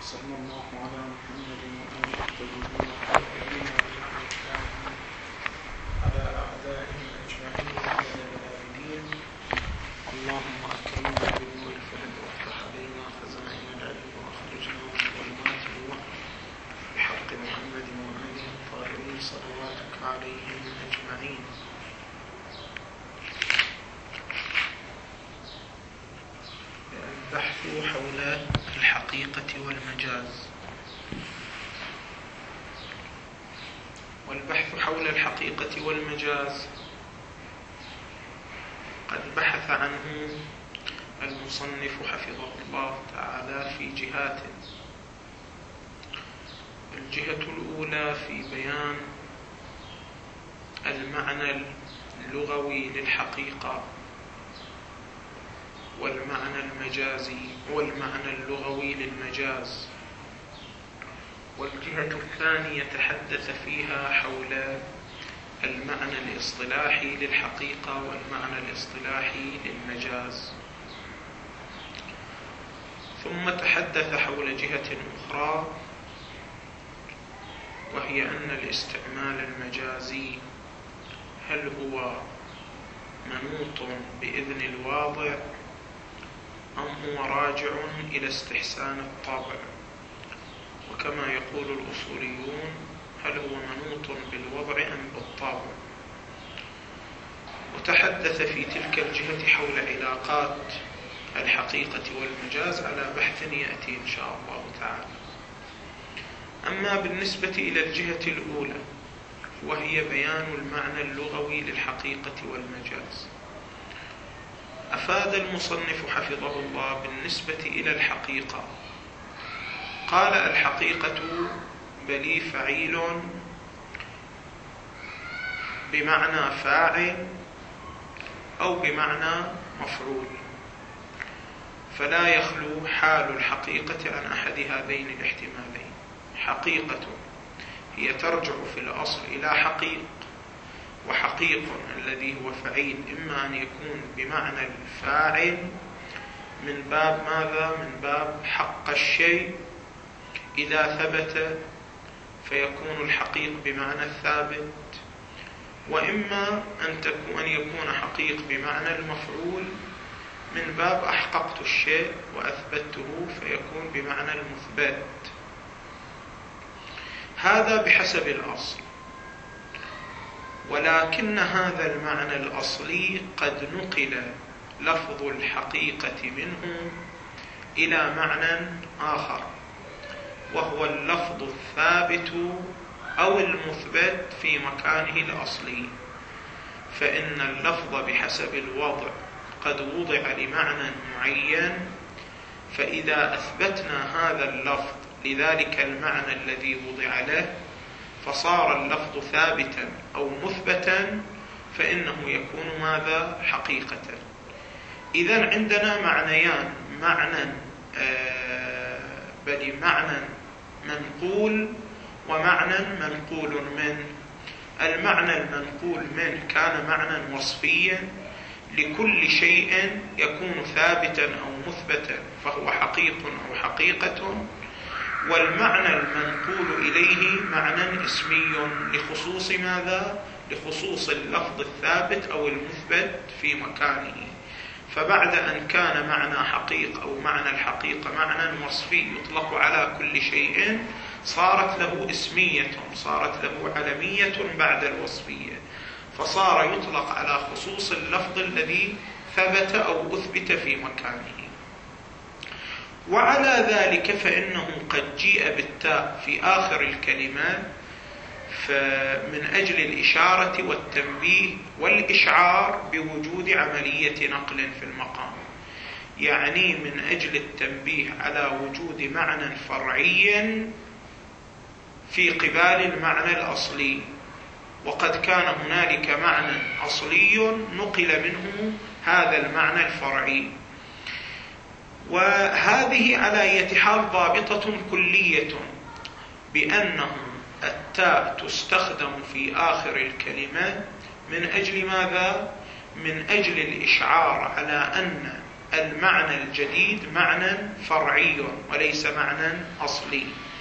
صلى الله على محمد وآله الطيبين الطاهرين على أعدائهم أجمعين إلى الآبدين. اللهم أكرمنا بنور الفهم وافتح علينا خزائن العلم وأخرجنا من ظلمات الوهم بحق محمد وآله الطاهرين صلواتك عليهم أجمعين. البحث حول الحقيقة والمجاز. والبحث حول الحقيقة والمجاز قد بحث عنه المصنف حفظه الله تعالى في جهات. الجهة الأولى في بيان المعنى اللغوي للحقيقة والمعنى المجازي والمعنى اللغوي للمجاز، والجهة الثانية تحدث فيها حول المعنى الاصطلاحي للحقيقة والمعنى الاصطلاحي للمجاز، ثم تحدث حول جهة أخرى وهي أن الاستعمال المجازي هل هو منوط بإذن الواضع أم هو راجع إلى استحسان الطابع، وكما يقول الأصوليون هل هو منوط بالوضع أم بالطابع. وتحدث في تلك الجهة حول علاقات الحقيقة والمجاز على بحث يأتي إن شاء الله تعالى. أما بالنسبة إلى الجهة الأولى وهي بيان المعنى اللغوي للحقيقة والمجاز، أفاد المصنف حفظه الله بالنسبة إلى الحقيقة، قال الحقيقة بلي فعيل بمعنى فاعل أو بمعنى مفعول، فلا يخلو حال الحقيقة عن أحد هذين الاحتمالين. حقيقة هي ترجع في الأصل إلى حقيق، وحقيق الذي هو فعيل إما أن يكون بمعنى الفاعل من باب ماذا؟ من باب حق الشيء إذا ثبت فيكون الحقيق بمعنى الثابت، وإما أن يكون حقيق بمعنى المفعول من باب أحققت الشيء وأثبته فيكون بمعنى المثبت. هذا بحسب الأصل، ولكن هذا المعنى الأصلي قد نقل لفظ الحقيقة منه إلى معنى آخر، وهو اللفظ الثابت أو المثبت في مكانه الأصلي. فإن اللفظ بحسب الوضع قد وضع لمعنى معين، فإذا أثبتنا هذا اللفظ لذلك المعنى الذي وضع له فصار اللفظ ثابتا أو مثبتا فإنه يكون ماذا؟ حقيقة. إذن عندنا معنيان، معنى منقول ومعنى منقول منه. المعنى المنقول منه كان معنى وصفيا لكل شيء يكون ثابتا أو مثبتا فهو حقيق أو حقيقة، والمعنى المنقول إليه معنى اسمي لخصوص ماذا؟ لخصوص اللفظ الثابت أو المثبت في مكانه. فبعد أن كان معنى حقيق أو معنى الحقيقة معنى وصفي يطلق على كل شيء، صارت له اسمية، صارت له علمية بعد الوصفية، فصار يطلق على خصوص اللفظ الذي ثبت أو أثبت في مكانه. وعلى ذلك فإنه قد جيء بالتاء في آخر الكلمة من أجل الإشارة والتنبيه والإشعار بوجود عملية نقل في المقام، يعني من أجل التنبيه على وجود معنى فرعي في قبال المعنى الأصلي، وقد كان هنالك معنى أصلي نقل منه هذا المعنى الفرعي. وهذه على أية حال ضابطة كلية بأنه التاء تستخدم في آخر الكلمة من أجل ماذا؟ من أجل الإشعار على أن المعنى الجديد معنى فرعي وليس معنى أصلي.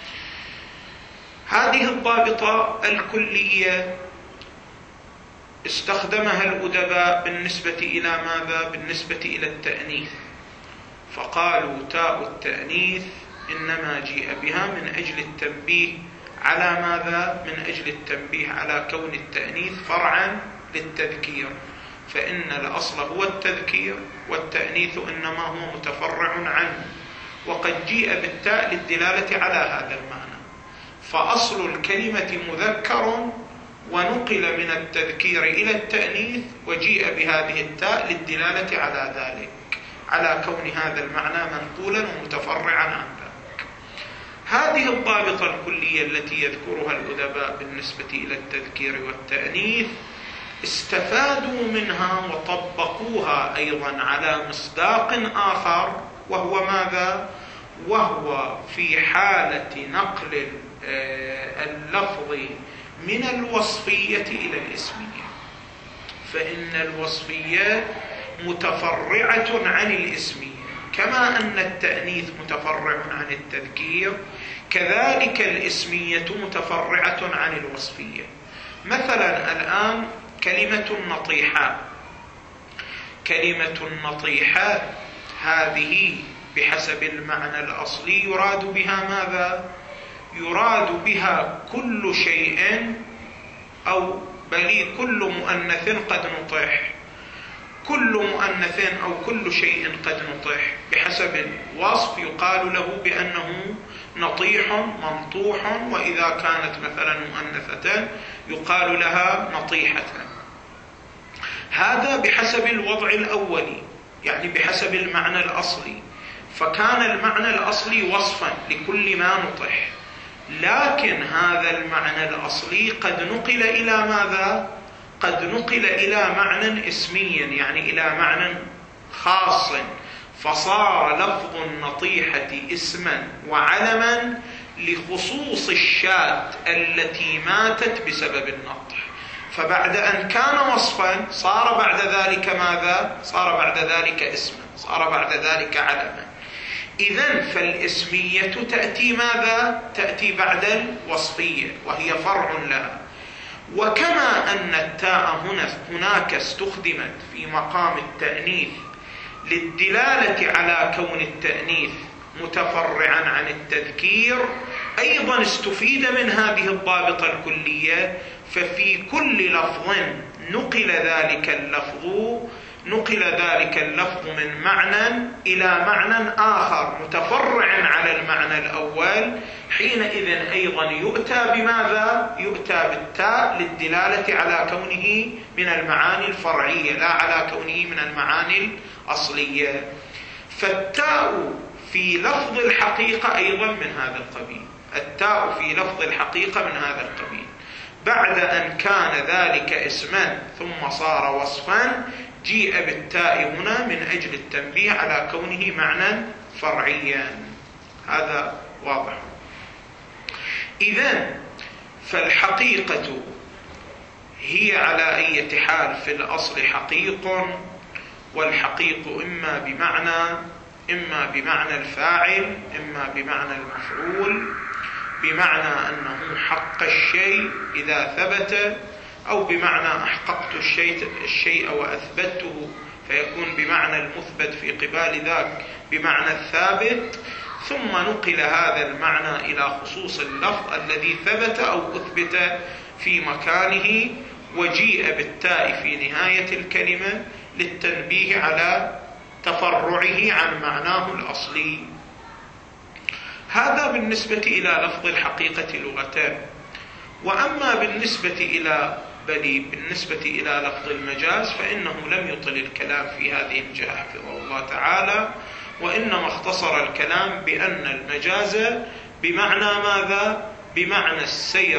هذه الضابطة الكلية استخدمها الأدباء بالنسبة إلى ماذا؟ بالنسبة إلى التأنيث، فقالوا تاء التأنيث إنما جيء بها من أجل التنبيه على ماذا؟ من أجل التنبيه على كون التأنيث فرعا للتذكير، فإن الأصل هو التذكير والتأنيث إنما هو متفرع عنه، وقد جيء بالتاء للدلالة على هذا المعنى، فأصل الكلمة مذكر ونقل من التذكير إلى التأنيث وجيء بهذه التاء للدلالة على ذلك، على كون هذا المعنى منقولا ومتفرعا عن ذلك. هذه الضابطة الكلية التي يذكرها الأدباء بالنسبة إلى التذكير والتأنيث استفادوا منها وطبقوها أيضا على مصداق آخر، وهو ماذا؟ وهو في حالة نقل اللفظ من الوصفية إلى الاسمية، فإن الوصفية متفرعة عن الاسمية، كما أن التأنيث متفرع عن التذكير كذلك الاسمية متفرعة عن الوصفية. مثلا الآن كلمة النطيحة، كلمة النطيحة هذه بحسب المعنى الأصلي يراد بها ماذا؟ يراد بها كل شيء أو بل كل مؤنث قد نطح، كل مؤنث أو كل شيء قد نطح بحسب الوصف يقال له بأنه نطيح منطوح، وإذا كانت مثلا مؤنثة يقال لها نطيحة. هذا بحسب الوضع الأولي، يعني بحسب المعنى الأصلي، فكان المعنى الأصلي وصفا لكل ما نطح، لكن هذا المعنى الأصلي قد نقل إلى ماذا؟ قد نقل إلى معنى اسميا، يعني إلى معنى خاص، فصار لفظ النطيحة اسما وعلما لخصوص الشاة التي ماتت بسبب النطح، فبعد أن كان وصفا صار بعد ذلك ماذا؟ صار بعد ذلك اسما، صار بعد ذلك علما. إذن فالاسمية تأتي ماذا؟ تأتي بعد الوصفية وهي فرع لها. وكما أن التاء هناك استخدمت في مقام التأنيث للدلالة على كون التأنيث متفرعا عن التذكير، أيضا استفيد من هذه الضابطة الكلية، ففي كل لفظ نقل ذلك اللفظ من معنى إلى معنى آخر متفرع على المعنى الأول، حينئذ أيضا يؤتى بماذا؟ يؤتى بالتاء للدلالة على كونه من المعاني الفرعية لا على كونه من المعاني الأصلية. فالتاء في لفظ الحقيقة أيضا من هذا القبيل، التاء في لفظ الحقيقة من هذا القبيل، بعد أن كان ذلك اسما ثم صار وصفا جيء بالتاء هنا من أجل التنبيه على كونه معنى فرعيا. هذا واضح. إذن فالحقيقة هي على أي حال في الأصل حقيق، والحقيق إما بمعنى الفاعل إما بمعنى المفعول، بمعنى أنه حق الشيء إذا ثبت، أو بمعنى أحققت الشيء وأثبته، فيكون بمعنى المثبت في قبال ذاك بمعنى الثابت، ثم نقل هذا المعنى إلى خصوص اللفظ الذي ثبت أو أثبت في مكانه، وجيء بالتاء في نهاية الكلمة للتنبيه على تفرعه عن معناه الأصلي. هذا بالنسبة إلى لفظ الحقيقة لغتان. وأما بالنسبة إلى لفظ المجاز فإنه لم يطل الكلام في هذه الجهة حفظه الله تعالى، وإنما اختصر الكلام بأن المجاز بمعنى ماذا؟ بمعنى السير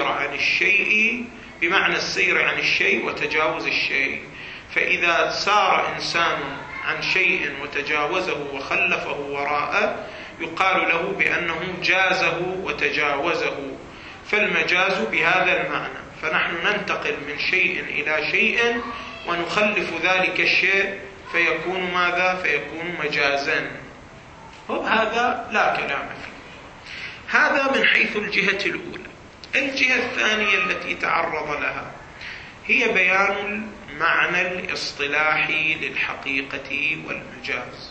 عن الشيء وتجاوز الشيء. فإذا سار إنسان عن شيء وتجاوزه وخلفه وراءه يقال له بأنه جازه وتجاوزه، فالمجاز بهذا المعنى. فنحن ننتقل من شيء إلى شيء ونخلف ذلك الشيء فيكون ماذا؟ فيكون مجازا. هذا لا كلام فيه. هذا من حيث الجهة الأولى. الجهة الثانية التي تعرض لها هي بيان المعنى الاصطلاحي للحقيقة والمجاز.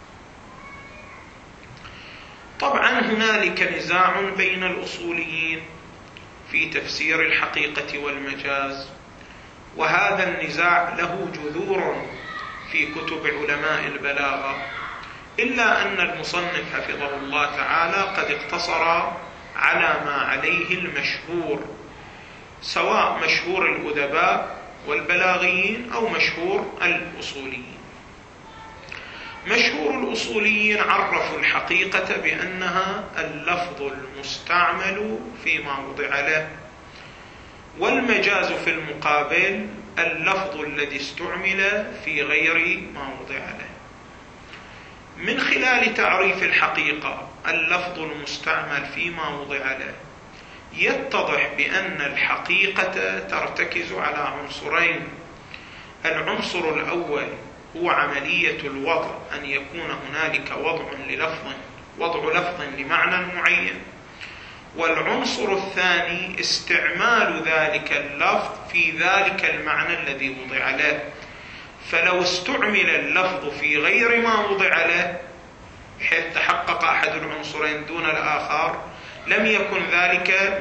طبعا هنالك نزاع بين الأصوليين في تفسير الحقيقة والمجاز، وهذا النزاع له جذور في كتب علماء البلاغة، إلا أن المصنف حفظه الله تعالى قد اقتصر على ما عليه المشهور، سواء مشهور الأدباء والبلاغيين أو مشهور الأصوليين. مشهور الأصوليين عرفوا الحقيقة بأنها اللفظ المستعمل فيما وضع له، والمجاز في المقابل اللفظ الذي استعمل في غير ما وضع له. من خلال تعريف الحقيقة اللفظ المستعمل فيما وضع له يتضح بأن الحقيقة ترتكز على عنصرين. العنصر الأول هو عملية الوضع، أن يكون هنالك وضع لفظ لمعنى معين، والعنصر الثاني استعمال ذلك اللفظ في ذلك المعنى الذي وضع له. فلو استعمل اللفظ في غير ما وضع له حيث تحقق أحد العنصرين دون الآخر لم يكن ذلك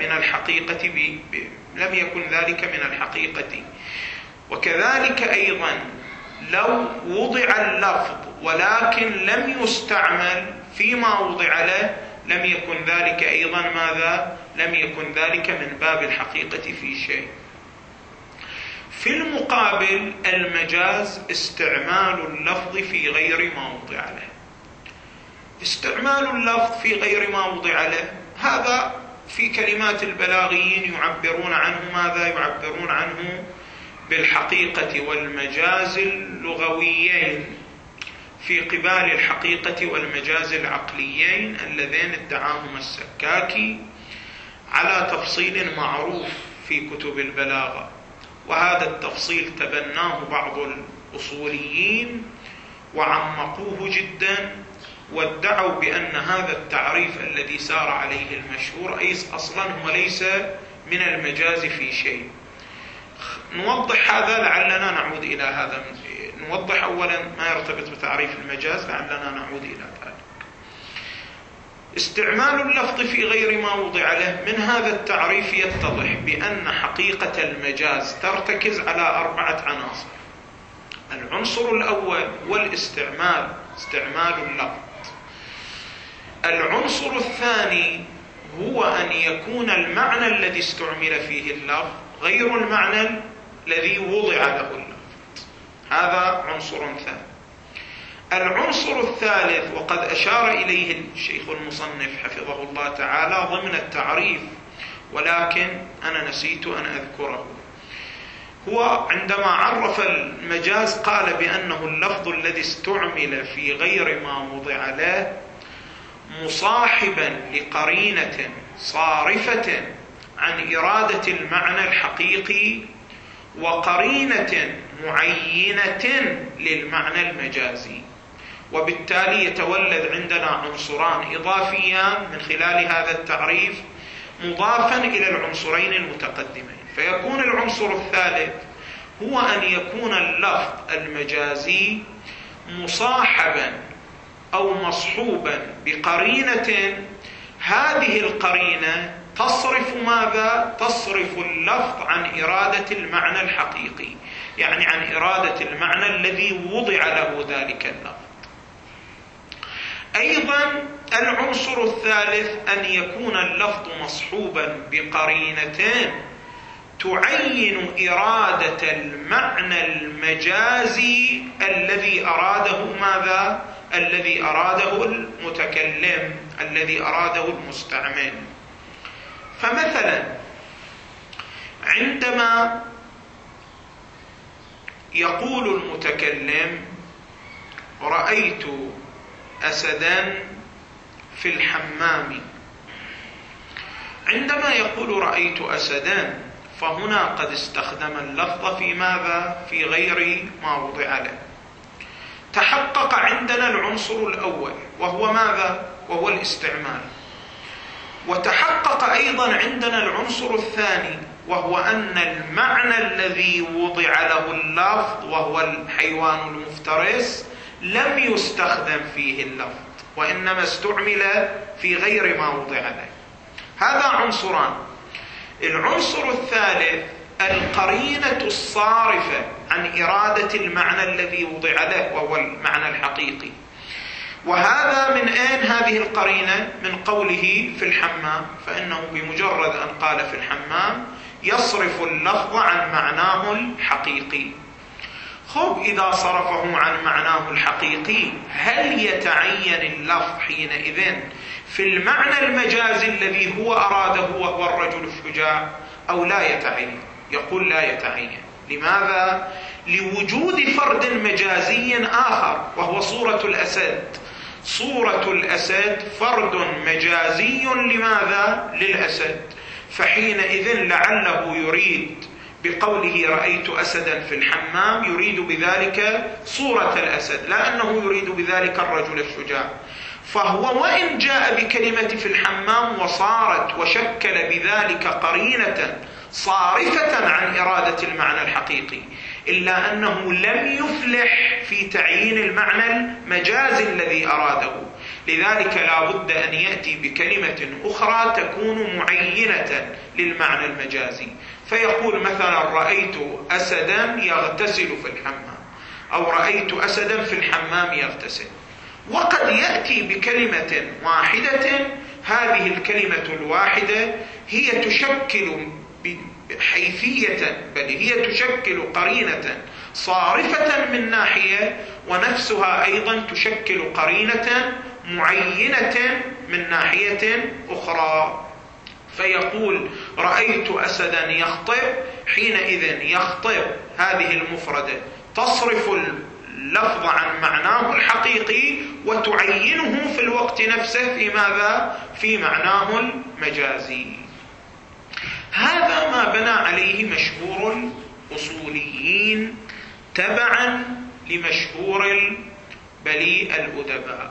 من الحقيقة. وكذلك أيضا لو وضع اللفظ ولكن لم يستعمل فيما وضع له لم يكن ذلك أيضا ماذا؟ لم يكن ذلك من باب الحقيقة في شيء. في المقابل المجاز استعمال اللفظ في غير ما وضع له. استعمال اللفظ في غير ما وضع له هذا في كلمات البلاغيين يعبرون عنه ماذا؟ يعبرون عنه بالحقيقة والمجاز اللغويين في قبال الحقيقة والمجاز العقليين اللذين ادعاهما السكاكي على تفصيل معروف في كتب البلاغة. وهذا التفصيل تبناه بعض الأصوليين وعمقوه جدا، وادعوا بأن هذا التعريف الذي سار عليه المشهور أصلا هو ليس من المجاز في شيء. نوضح هذا لعلنا نعود إلى هذا. نوضح أولا ما يرتبط بتعريف المجاز لعلنا نعود إلى ذلك. استعمال اللفظ في غير ما وضع له، من هذا التعريف يتضح بأن حقيقة المجاز ترتكز على 4 عناصر. العنصر الأول هو الاستعمال، استعمال اللفظ. العنصر الثاني هو أن يكون المعنى الذي استعمل فيه اللفظ غير المعنى الذي وضع له اللفظ، هذا عنصر ثاني. العنصر الثالث وقد أشار إليه الشيخ المصنف حفظه الله تعالى ضمن التعريف ولكن أنا نسيت أن أذكره، هو عندما عرف المجاز قال بأنه اللفظ الذي استعمل في غير ما وضع له مصاحبا لقرينة صارفة عن إرادة المعنى الحقيقي وقرينة معينة للمعنى المجازي، وبالتالي يتولد عندنا عنصران إضافيان من خلال هذا التعريف مضافا إلى العنصرين المتقدمين. فيكون العنصر الثالث هو أن يكون اللفظ المجازي مصاحبا أو مصحوبا بقرينة، هذه القرينة تصرف ماذا؟ تصرف اللفظ عن إرادة المعنى الحقيقي، يعني عن إرادة المعنى الذي وضع له ذلك اللفظ. أيضا العنصر الثالث أن يكون اللفظ مصحوبا بقرينتين تعين إرادة المعنى المجازي الذي أراده ماذا؟ الذي أراده المتكلم، الذي أراده المستعمل. فمثلا عندما يقول المتكلم رأيت أسدا في الحمام، عندما يقول رأيت أسدا فهنا قد استخدم اللفظ في ماذا؟ في غير ما وضع له. تحقق عندنا العنصر الأول وهو ماذا؟ وهو الاستعمال. وتحقق أيضا عندنا العنصر الثاني وهو أن المعنى الذي وضع له اللفظ وهو الحيوان المفترس لم يستخدم فيه اللفظ، وإنما استعمل في غير ما وضع له. هذا عنصران. العنصر الثالث القرينة الصارفة عن إرادة المعنى الذي وضع له وهو المعنى الحقيقي. وهذا من أين هذه القرينة؟ من قوله في الحمام، فإنه بمجرد أن قال في الحمام يصرف اللفظ عن معناه الحقيقي. خب إذا صرفه عن معناه الحقيقي هل يتعين اللفظ حينئذ في المعنى المجازي الذي هو أراده وهو الرجل الشجاع أو لا يتعين؟ يقول لا يتعين. لماذا؟ لوجود فرد مجازي آخر وهو صورة الأسد. صورة الأسد فرد مجازي لماذا؟ للأسد. فحينئذ لعله يريد بقوله رأيت أسدا في الحمام يريد بذلك صورة الأسد، لا أنه يريد بذلك الرجل الشجاع. فهو وإن جاء بكلمة في الحمام وصارت وشكل بذلك قرينة صارفة عن إرادة المعنى الحقيقي، إلا أنه لم يفلح في تعيين المعنى المجازي الذي أراده. لذلك لا بد أن يأتي بكلمة أخرى تكون معينة للمعنى المجازي. فيقول مثلا رأيت أسدا يغتسل في الحمام، أو رأيت أسدا في الحمام يغتسل. وقد يأتي بكلمة واحدة، هذه الكلمة الواحدة هي تشكل حيثية، بل هي تشكل قرينة صارفة من ناحية، ونفسها أيضا تشكل قرينة معينة من ناحية أخرى. فيقول رأيت أسدا يخطب، حينئذ يخطب هذه المفردة تصرف اللفظ عن معناه الحقيقي وتعينه في الوقت نفسه في ماذا؟ في معناه المجازي. هذا ما بنى عليه مشهور الأصوليين تبعا لمشهور بليء الأدباء.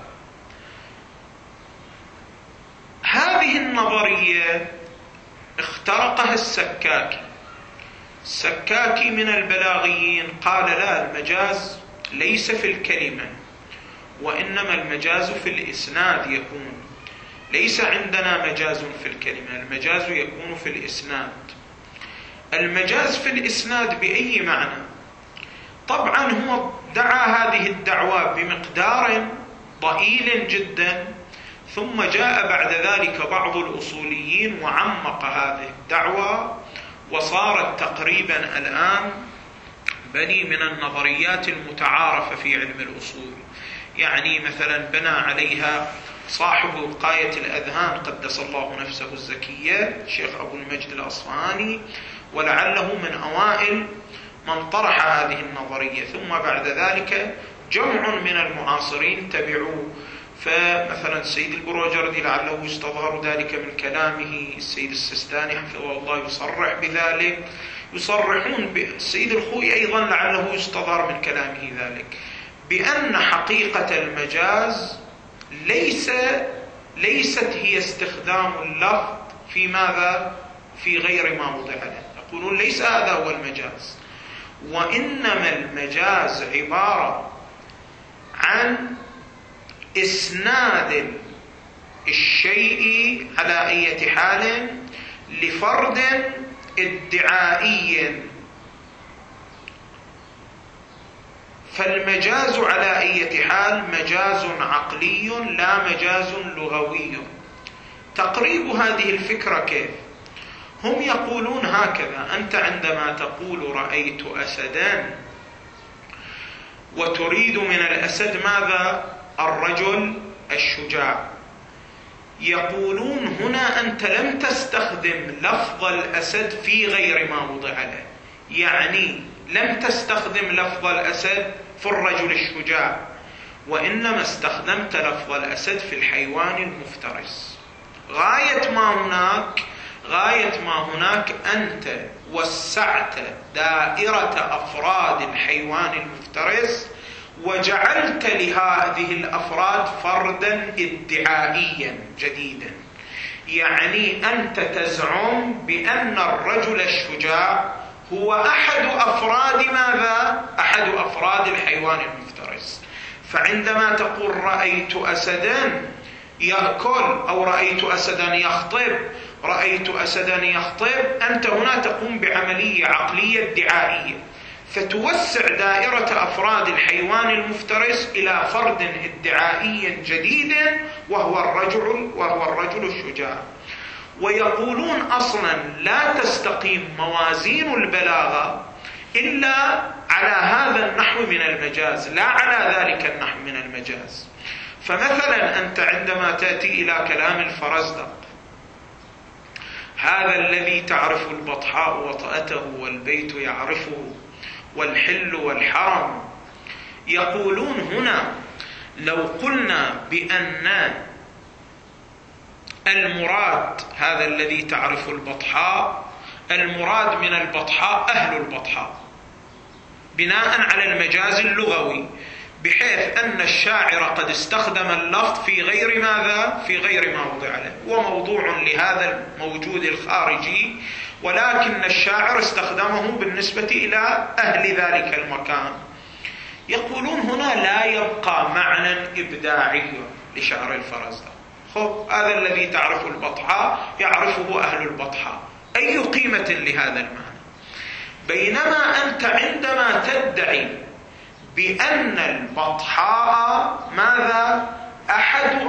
هذه النظرية اخترقها السكاكي. السكاكي من البلاغيين قال لا، المجاز ليس في الكلمة، وإنما المجاز في الإسناد يكون. ليس عندنا مجاز في الكلمة، المجاز يكون في الإسناد. المجاز في الإسناد بأي معنى؟ طبعا هو دعا هذه الدعوة بمقدار ضئيل جدا، ثم جاء بعد ذلك بعض الأصوليين وعمق هذه الدعوة، وصارت تقريبا الآن بني من النظريات المتعارفة في علم الأصول. يعني مثلا بنى عليها صاحب وقاية الأذهان قدس الله نفسه الزكية الشيخ أبو المجد الأصفهاني، ولعله من أوائل من طرح هذه النظرية. ثم بعد ذلك جمع من المعاصرين تبعوه. فمثلا السيد البروجردي لعله يستظهر ذلك من كلامه، السيد السستاني حفظه الله يصرح بذلك، يصرحون السيد الخوئي أيضا لعله يستظهر من كلامه ذلك، بأن حقيقة المجاز ليست هي استخدام اللفظ في ماذا؟ في غير ما وضع له. يقولون ليس هذا هو المجاز، وإنما المجاز عبارة عن إسناد الشيء على أي حال لفرد ادعائي. فالمجاز على أي حال مجاز عقلي لا مجاز لغوي. تقريب هذه الفكرة كيف؟ هم يقولون هكذا: أنت عندما تقول رأيت أسدا وتريد من الأسد ماذا؟ الرجل الشجاع. يقولون هنا أنت لم تستخدم لفظ الأسد في غير ما وضع له، يعني لم تستخدم لفظ الأسد في الرجل الشجاع، وإنما استخدمت لفظ الأسد في الحيوان المفترس. غاية ما هناك أنت وسعت دائرة أفراد الحيوان المفترس، وجعلت لهذه الأفراد فردا ادعائيا جديدا. يعني أنت تزعم بأن الرجل الشجاع هو أحد أفراد ماذا؟ أحد أفراد الحيوان المفترس. فعندما تقول رأيت أسدا يأكل أو رأيت أسدا يخطب، رأيت أسدا يخطب، أنت هنا تقوم بعملية عقلية ادعائية، فتوسع دائرة أفراد الحيوان المفترس إلى فرد ادعائي جديد وهو الرجل الشجاع. ويقولون أصلا لا تستقيم موازين البلاغة إلا على هذا النحو من المجاز، لا على ذلك النحو من المجاز. فمثلا أنت عندما تأتي إلى كلام الفرزدق: هذا الذي تعرف البطحاء وطأته والبيت يعرفه والحل والحرم. يقولون هنا لو قلنا بأن المراد هذا الذي تعرف البطحاء، المراد من البطحاء أهل البطحاء بناء على المجاز اللغوي، بحيث أن الشاعر قد استخدم اللفظ في غير ماذا؟ في غير ما وضع له، وموضوع لهذا الموجود الخارجي، ولكن الشاعر استخدمه بالنسبة إلى أهل ذلك المكان. يقولون هنا لا يبقى معنى إبداعي لشعر الفرزدق. خب هذا الذي تعرف البطحاء يعرفه أهل البطحاء، أي قيمة لهذا المعنى؟ بينما أنت عندما تدعي بأن البطحاء ماذا؟ أحد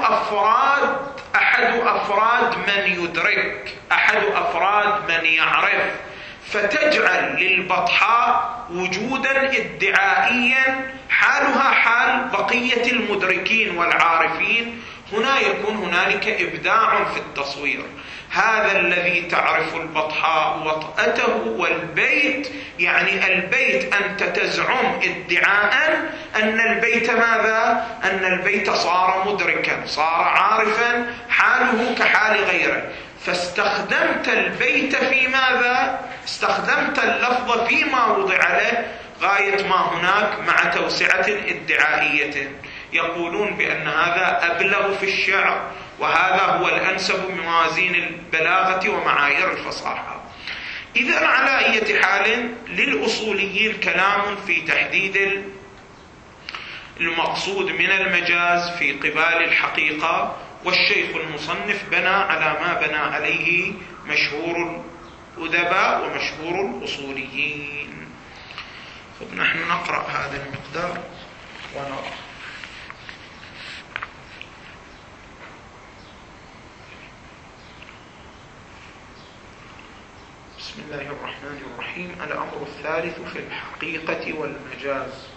أفراد من يدرك، أحد أفراد من يعرف، فتجعل للبطحاء وجودا ادعائيا حالها حال بقية المدركين والعارفين. هنا يكون هنالك إبداع في التصوير. هذا الذي تعرف البطحاء وطأته والبيت، يعني البيت أنت تزعم ادعاء أن البيت ماذا؟ أن البيت صار مدركا، صار عارفا، حاله كحال غيره، فاستخدمت البيت في ماذا؟ استخدمت اللفظ فيما وضع له غاية ما هناك مع توسعة ادعائية. يقولون بأن هذا أبلغ في الشعر، وهذا هو الأنسب من موازين البلاغة ومعايير الفصاحة. إذن على أي حال للأصوليين كلام في تحديد المقصود من المجاز في قبال الحقيقة، والشيخ المصنف بنى على ما بنى عليه مشهور الأدباء ومشهور الأصوليين. نحن نقرأ هذا المقدار ونرى. بسم الله الرحمن الرحيم. الأمر الثالث في الحقيقة والمجاز.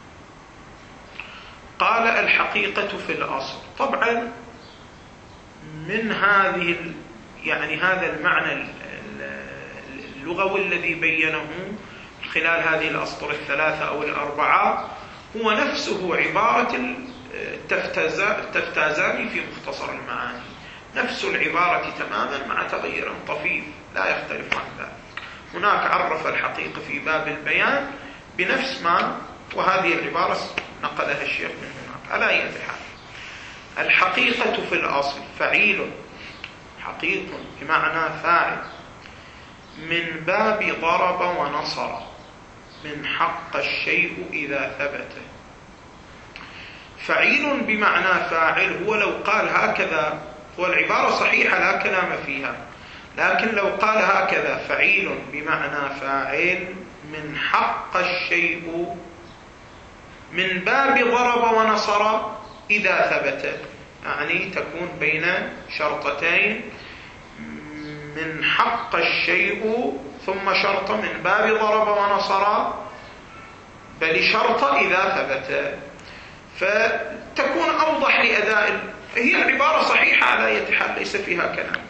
قال الحقيقة في الأصل. طبعا من هذا المعنى اللغوي الذي بينه خلال هذه الأسطر الثلاثة أو الأربعة هو نفسه عبارة التفتازاني في مختصر المعاني، نفس العبارة تماما مع تغيير طفيف لا يختلف عن ذلك. هناك عرف الحقيقة في باب البيان بنفس ما، وهذه العبارة نقلها الشيخ من هناك. على أي حال الحقيقة في الأصل فعيل، حقيق بمعنى فاعل، من باب ضرب ونصر، من حق الشيء إذا ثبت. فعيل بمعنى فاعل، هو لو قال هكذا، هو العبارة صحيحة لا كلام فيها، لكن لو قال هكذا فعيل بمعنى فاعل من حق الشيء من باب ضرب ونصر إذا ثبت، يعني تكون بين شرطتين، من حق الشيء ثم شرط من باب ضرب ونصر، بل شرط إذا ثبت، فتكون أوضح لأداء. هي العبارة صحيحة على أي حال ليس فيها كلام.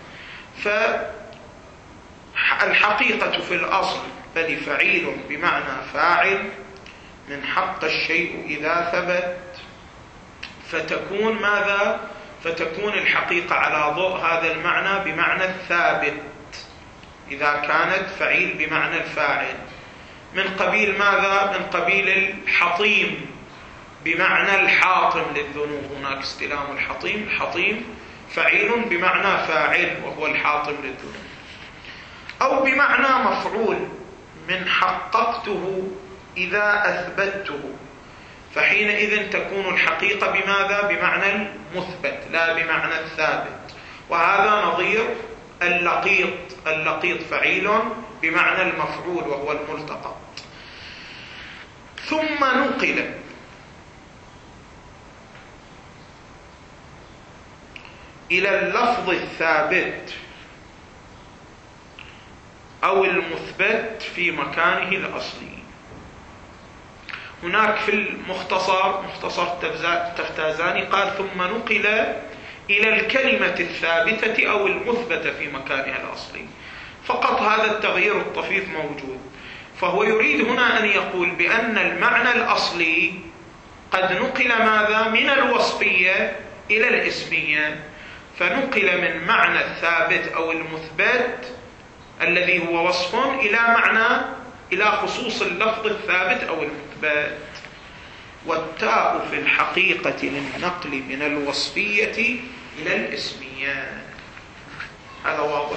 فالحقيقة في الأصل بل فعيل بمعنى فاعل من حق الشيء إذا ثبت، فتكون ماذا؟ فتكون الحقيقة على ضوء هذا المعنى بمعنى الثابت إذا كانت فعيل بمعنى الفاعل، من قبيل ماذا؟ من قبيل الحطيم بمعنى الحاطم للذنوب، هناك استلام الحطيم، الحطيم فعيل بمعنى فاعل وهو الحاطم للذنوب، أو بمعنى مفعول من حققته إذا أثبته، فحينئذ تكون الحقيقة بماذا؟ بمعنى المثبت لا بمعنى الثابت. وهذا نظير اللقيط، اللقيط فعيل بمعنى المفعول وهو الملتقط. ثم نقل إلى اللفظ الثابت أو المثبت في مكانه الأصلي. هناك في المختصر، مختصر التفتازاني، قال ثم نقل إلى الكلمة الثابتة أو المثبتة في مكانها الأصلي، فقط هذا التغيير الطفيف موجود. فهو يريد هنا أن يقول بأن المعنى الأصلي قد نقل ماذا؟ من الوصفية إلى الاسمية، فنقل من معنى الثابت أو المثبت الذي هو وصف إلى معنى، إلى خصوص اللفظ الثابت أو المثبت. والتاء في الحقيقة للنقل من الوصفية إلى الاسمية. هذا واضح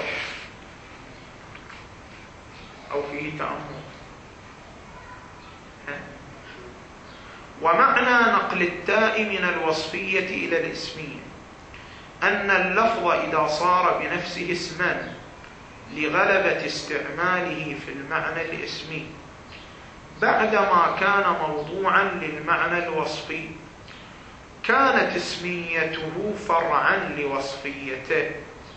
أو فيه تأمل؟ ومعنى نقل التاء من الوصفية إلى الاسمية أن اللفظ إذا صار بنفسه اسما لغلبة استعماله في المعنى الاسمي بعدما كان موضوعا للمعنى الوصفي كانت اسميته فرعا لوصفيته.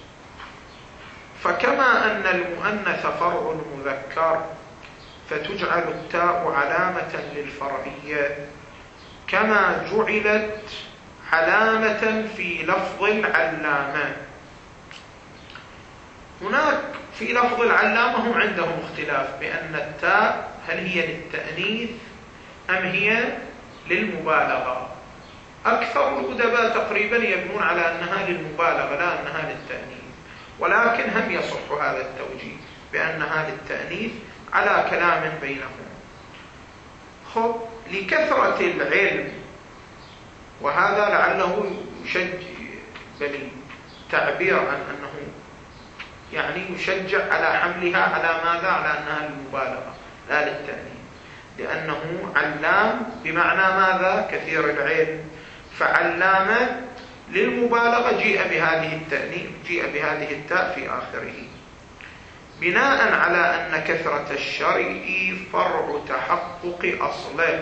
فكما أن المؤنث فرع المذكر فتجعل التاء علامة للفرعية، كما جعلت علامة في لفظ العلامة. هناك في لفظ العلامة هم عندهم اختلاف بأن التاء هل هي للتأنيث أم هي للمبالغة. أكثر الأدباء تقريبا يبنون على أنها للمبالغة لا أنها للتأنيث، ولكن هم يصح هذا التوجيه بأنها للتأنيث على كلام بينهم. خب، لكثرة العلم، وهذا لعله يشجع تعبير عن أنه يعني يشجع على حملها على ماذا؟ على أنها للمبالغة لا للتأنيث، لأنه علام بمعنى ماذا؟ كثير العلم، فعلامة للمبالغة جيء بهذه التأنيث، جيء بهذه التاء في آخره، بناء على أن كثرة الشرع فرع تحقق أصله.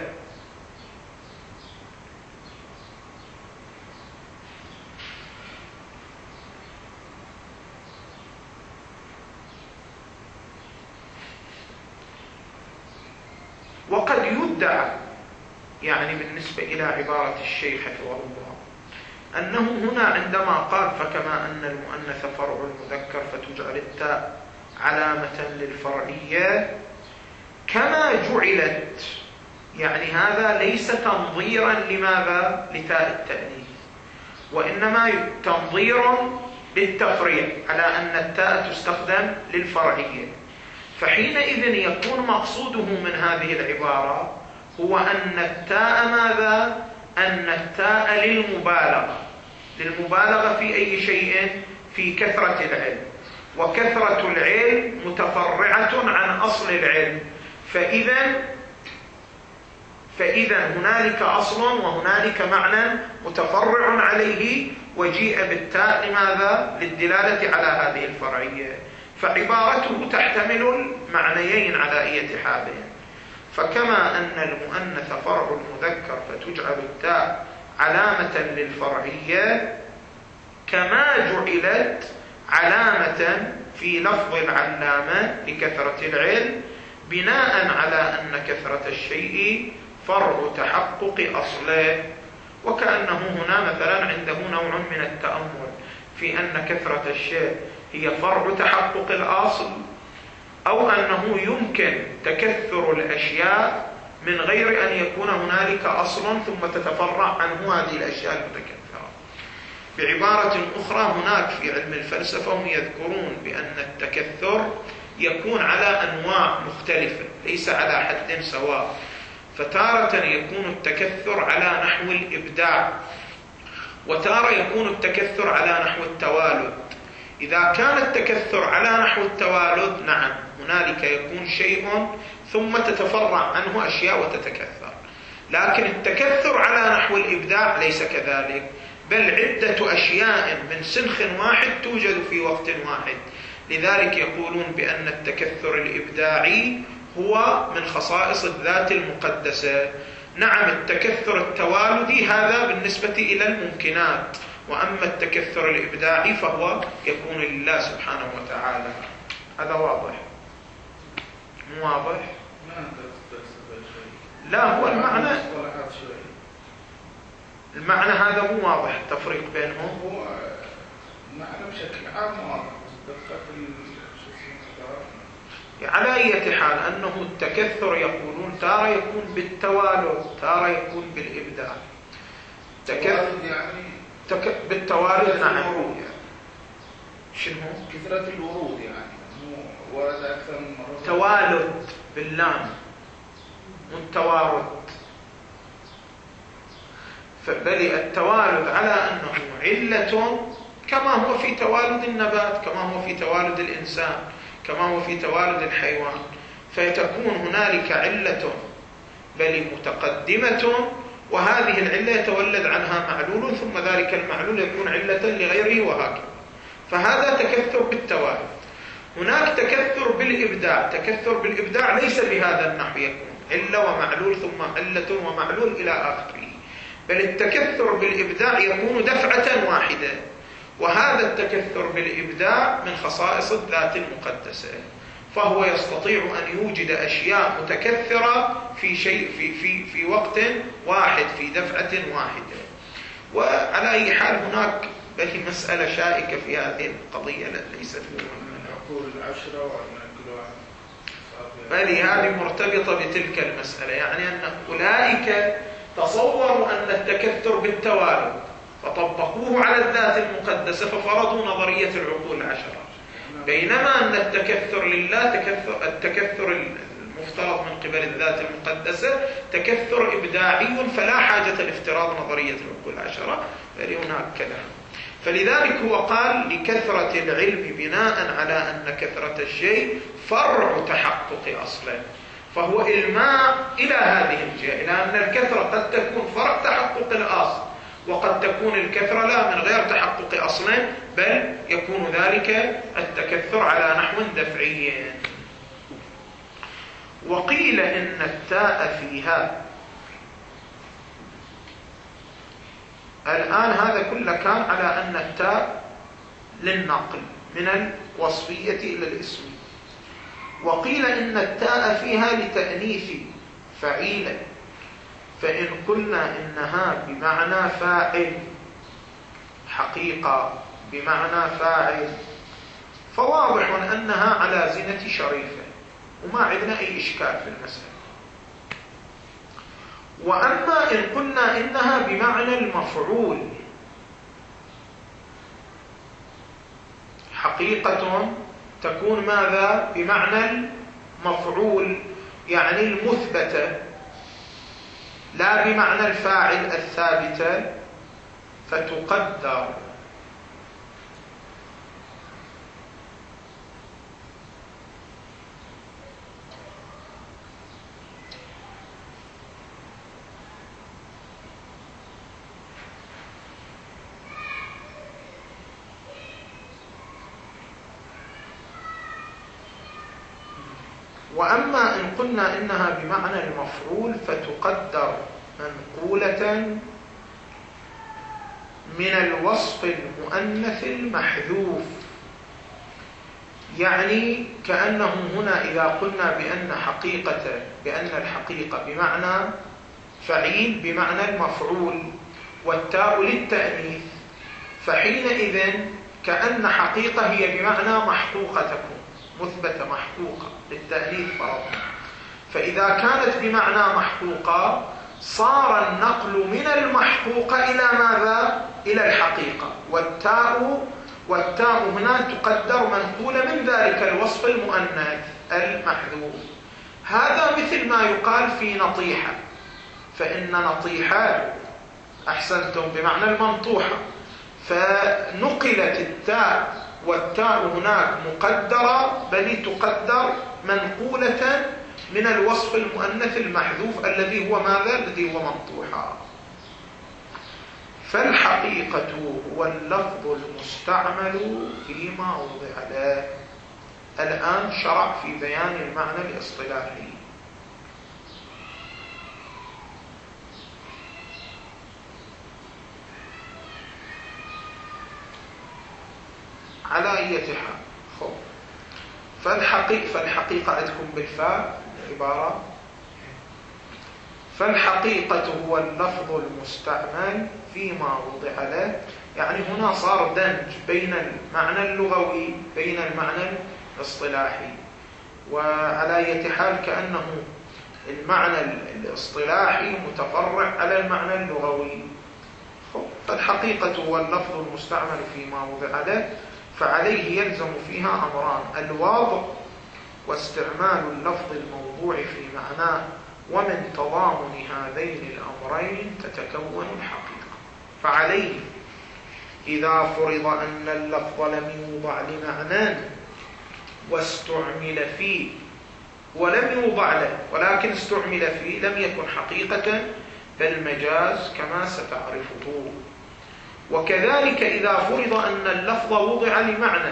وقد يدعى يعني بالنسبة إلى عبارة الشيخ حفظه الله أنه هنا عندما قال فكما أن المؤنث فرع المذكر فتجعل التاء علامة للفرعية كما جعلت، يعني هذا ليس تنظيرا لماذا؟ لتاء التأنيث، وإنما تنظير بالتفريع على أن التاء تستخدم للفرعية. فحينئذ يكون مقصوده من هذه العبارة هو أن التاء ماذا؟ أن التاء للمبالغة في أي شيء؟ في كثرة العلم، وكثرة العلم متفرعة عن أصل العلم، فإذا هنالك أصل وهنالك معنى متفرع عليه، وجيء بالتاء لماذا؟ للدلالة على هذه الفرعية. فعبارته تحتمل المعنيين على أي حال. فكما أن المؤنث فرع المذكر فتجعل التاء علامة للفرعية كما جعلت علامة في لفظ العلامة لكثرة العلم، بناء على أن كثرة الشيء فرع تحقق أصله. وكأنه هنا مثلا عنده نوع من التأمل في أن كثرة الشيء هي فرع تحقق الأصل، أو أنه يمكن تكثر الأشياء من غير أن يكون هنالك أصل ثم تتفرع عنه هذه الأشياء المتكثرة. بعبارة أخرى هناك في علم الفلسفة هم يذكرون بأن التكثر يكون على أنواع مختلفة ليس على حد سواء، فتارة يكون التكثر على نحو الإبداع، وتارة يكون التكثر على نحو التوالد. إذا كان التكثر على نحو التوالد، نعم، هنالك يكون شيء ثم تتفرع عنه أشياء وتتكثر. لكن التكثر على نحو الإبداع ليس كذلك، بل عدة أشياء من سنخ واحد توجد في وقت واحد. لذلك يقولون بأن التكثر الإبداعي هو من خصائص الذات المقدسة. نعم، التكثر التوالدي هذا بالنسبة إلى الممكنات، وأما التكثر الإبداعي فهو يكون لله سبحانه وتعالى. هذا واضح؟ مو واضح؟ لا، هو المعنى هذا مو واضح التفريق بينهم. هو المعنى بشكل عام واضح، على أي حال أنه التكثر يقولون تارة يكون بالتوالد، تارة يكون بالإبداع. التوالد يعني بالتوالد، نعم. شنو؟ كثرة الورود يعني ورد أكثر من مرة. توالد باللام، والتوارد. بل التوالد على أنه علة، كما هو في توالد النبات، كما هو في توالد الإنسان، كما هو في توالد الحيوان. فتكون هنالك علة بل متقدمة، وهذه العلة يتولد عنها معلول، ثم ذلك المعلول يكون علة لغيره، وهكذا. فهذا تكثر بالتوالد. هناك تكثر بالإبداع. تكثر بالإبداع ليس بهذا النحو، يكون علة ومعلول ثم علة ومعلول إلى آخره، بل التكثر بالإبداع يكون دفعة واحدة، وهذا التكثر بالإبداع من خصائص الذات المقدسة. فهو يستطيع أن يوجد أشياء متكثرة في شيء في وقت واحد، في دفعة واحدة. وعلى أي حال هناك به مسألة شائكة في هذه القضية ليست من عقول العشرة ومن كل واحد، بل هذه مرتبطة بتلك المسألة. يعني أن أولئك تصوروا أن التكثر بالتوالد فطبقوه على الذات المقدسة ففرضوا نظرية العقول العشرة، بينما أن التكثر لله التكثر المفترض من قبل الذات المقدسة تكثر إبداعي، فلا حاجة لافتراض نظرية العقول العشرة، بل هناك كلام. فلذلك هو قال لكثرة العلم بناء على أن كثرة الشيء فرع تحقق أصلا، فهو إلماع إلى هذه الجهة، إلى أن الكثرة قد تكون فرع تحقق الأصل، وقد تكون الكثرة لا من غير تحقق أصلا، بل يكون ذلك التكثر على نحو دفعي. وقيل إن التاء فيها، الآن هذا كله كان على أن التاء للنقل من الوصفية إلى الاسم. وقيل إن التاء فيها لتأنيث فعيلة، فإن قلنا إنها بمعنى فاعل حقيقة، بمعنى فاعل، فواضح أنها على زنة شريفة، وما عندنا أي إشكال في المسألة. وأما إن قلنا إنها بمعنى المفعول حقيقة، تكون ماذا؟ بمعنى المفعول، يعني المثبتة، لا بمعنى الفاعل الثابتة، فتقدر. وأما إن قلنا إنها بمعنى المفعول فتقدر منقولة من الوصف المؤنث المحذوف، يعني كأنه هنا إذا قلنا بأن الحقيقة بمعنى فعيل بمعنى المفعول والتاء للتأنيث، فحينئذ كأن حقيقة هي بمعنى محقوقة، تكون مثبتة محقوقة للتأنيث فرضا. فإذا كانت بمعنى محقوقة صار النقل من المحقوقة إلى ماذا؟ إلى الحقيقة، والتاء هنا تقدر منقولة من ذلك الوصف المؤنث المحذوف. هذا مثل ما يقال في نطيحة. فإن نطيحة أحسنتم بمعنى المنطوحة، فنقلت التاء، والتاء هناك مقدرة بل تقدر منقولة من الوصف المؤنث المحذوف الذي هو ماذا؟ الذي هو منطوحة. فالحقيقة هو اللفظ المستعمل فيما وضع له. الآن شرع في بيان المعنى الاصطلاحي. على أي حال فالحقيقة عندكم بالفاء العبارة. فالحقيقة هو اللفظ المستعمل فيما وضع له، يعني هنا صار دمج بين المعنى اللغوي بين المعنى الاصطلاحي، وعلى أي حال كأنه المعنى الاصطلاحي متفرع على المعنى اللغوي. فالحقيقة هو اللفظ المستعمل فيما وضع له، فعليه يلزم فيها أمران: الوضع واستعمال اللفظ الموضوع في معناه، ومن تضامن هذين الأمرين تتكون الحقيقة. فعليه إذا فرض أن اللفظ لم يوضع لمعنى واستعمل فيه، ولم يوضع له ولكن استعمل فيه، لم يكن حقيقة بل مجاز كما ستعرفه. وكذلك إذا فرض أن اللفظ وضع لمعنى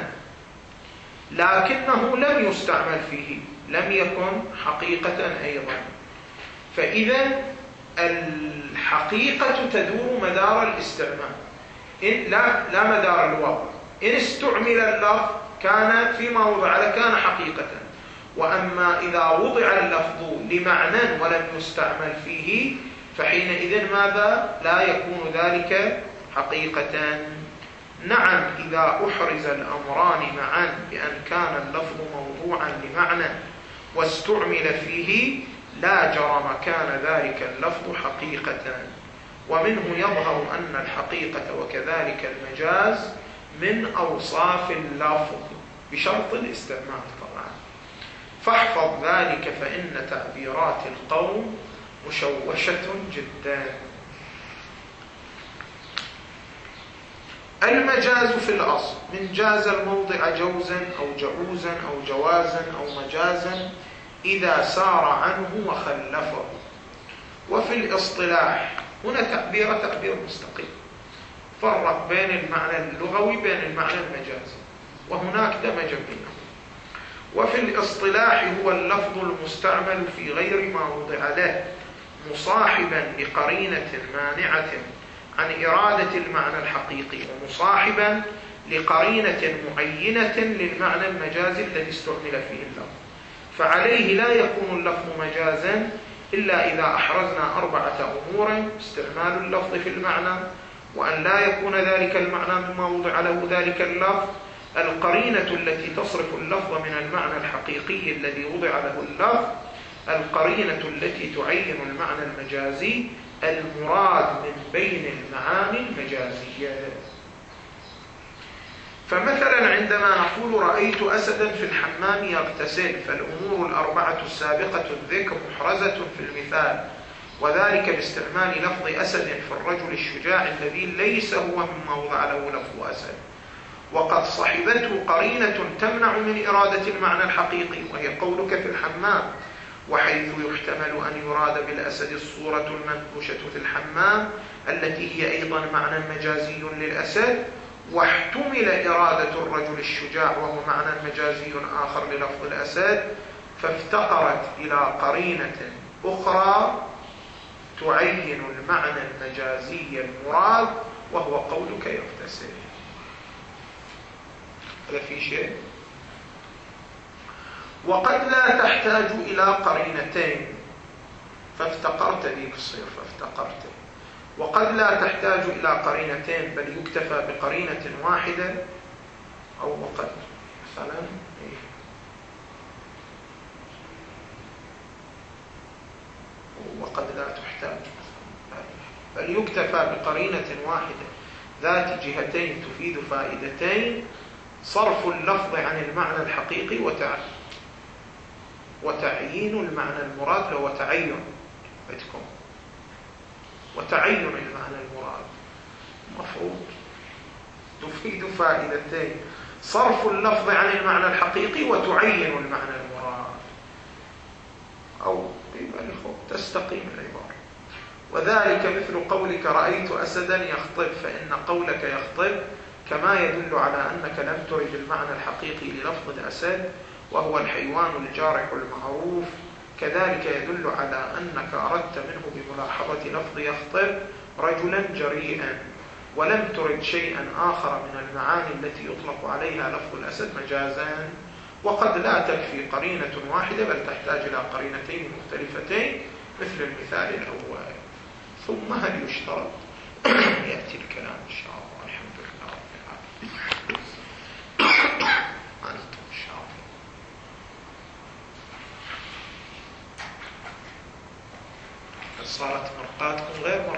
لكنه لم يستعمل فيه، لم يكن حقيقة أيضا، فإذا الحقيقة تدور مدار الاستعمال، لا مدار الوضع. إن استعمل اللفظ كان فيما وضع له كان حقيقة، وأما إذا وضع اللفظ لمعنى ولم يستعمل فيه فحينئذ ماذا؟ لا يكون ذلك حقيقة. نعم، إذا أحرز الأمران معا بأن كان اللفظ موضوعا لمعنى واستعمل فيه لا جرم كان ذلك اللفظ حقيقة. ومنه يظهر أن الحقيقة وكذلك المجاز من أوصاف اللفظ بشرط الاستعمال طبعا. فاحفظ ذلك فإن تعبيرات القوم مشوشة جدا. المجاز في الأصل من جاز الموضع جوزا أو جعوزا أو جوازا أو مجازا إذا سار عنه وخلفه. وفي الاصطلاح هنا تعبير مستقيم، فرق بين المعنى اللغوي بين المعنى المجازي، وهناك دمج بينهم. وفي الاصطلاح هو اللفظ المستعمل في غير ما وضع له مصاحبا لقرينة مانعة عن إرادة المعنى الحقيقي، ومصاحبا لقرينة معينة للمعنى المجازي الذي استعمل فيه اللفظ. فعليه لا يكون اللفظ مجازا إلا إذا أحرزنا 4 أمور: استعمال اللفظ في المعنى، وأن لا يكون ذلك المعنى مما وضع له ذلك اللفظ، القرينة التي تصرف اللفظ من المعنى الحقيقي الذي وضع له اللفظ، القرينة التي تعين المعنى المجازي المراد من بين المعاني المجازية. فمثلا عندما نقول رأيت أسدا في الحمام يغتسل، فالأمور ال4 السابقة الذكر محرزة في المثال، وذلك باستعمال لفظ أسد في الرجل الشجاع الذي ليس هو مما وضع له لفظ أسد، وقد صحبته قرينة تمنع من إرادة المعنى الحقيقي، وهي قولك في الحمام، وحيث يحتمل أن يراد بالأسد الصورة المنقوشة في الحمام التي هي أيضا معنى مجازي للأسد، واحتمل إرادة الرجل الشجاع وهو معنى مجازي آخر للفظ الأسد، فافتقرت إلى قرينة أخرى تعين المعنى المجازي المراد وهو قولك يغتسل. هذا في شيء. وقد لا تحتاج إلى قرينتين، فافتقرت ذيك الصير فافتقرت. وقد لا تحتاج إلى قرينتين بل يكتفى بقرينة واحدة، أو وقد مثلا وقد لا تحتاج بل يكتفى بقرينة واحدة ذات جهتين تفيد فائدتين: صرف اللفظ عن المعنى الحقيقي وتعيين المعنى المراد له وتعين. عندكم وتعين المعنى المراد مفروض تفيد فائدتين: صرف اللفظ عن المعنى الحقيقي وتعين المعنى المراد، أو تستقيم العبارة. وذلك مثل قولك رأيت أسدا يخطب، فإن قولك يخطب كما يدل على أنك لم ترد المعنى الحقيقي للفظ الأسد وهو الحيوان الجارح المعروف، كذلك يدل على أنك أردت منه بملاحظة لفظ يخطب رجلا جريئا، ولم ترد شيئا آخر من المعاني التي يطلق عليها لفظ الأسد مجازا. وقد لا تكفي قرينة واحدة بل تحتاج إلى قرينتين مختلفتين مثل المثال الأول. ثم هل يشترط يأتي الكلام إن شاء الله. الحمد لله رب العالمين. أنتم إن شاء الله صارت مرقاتكم غير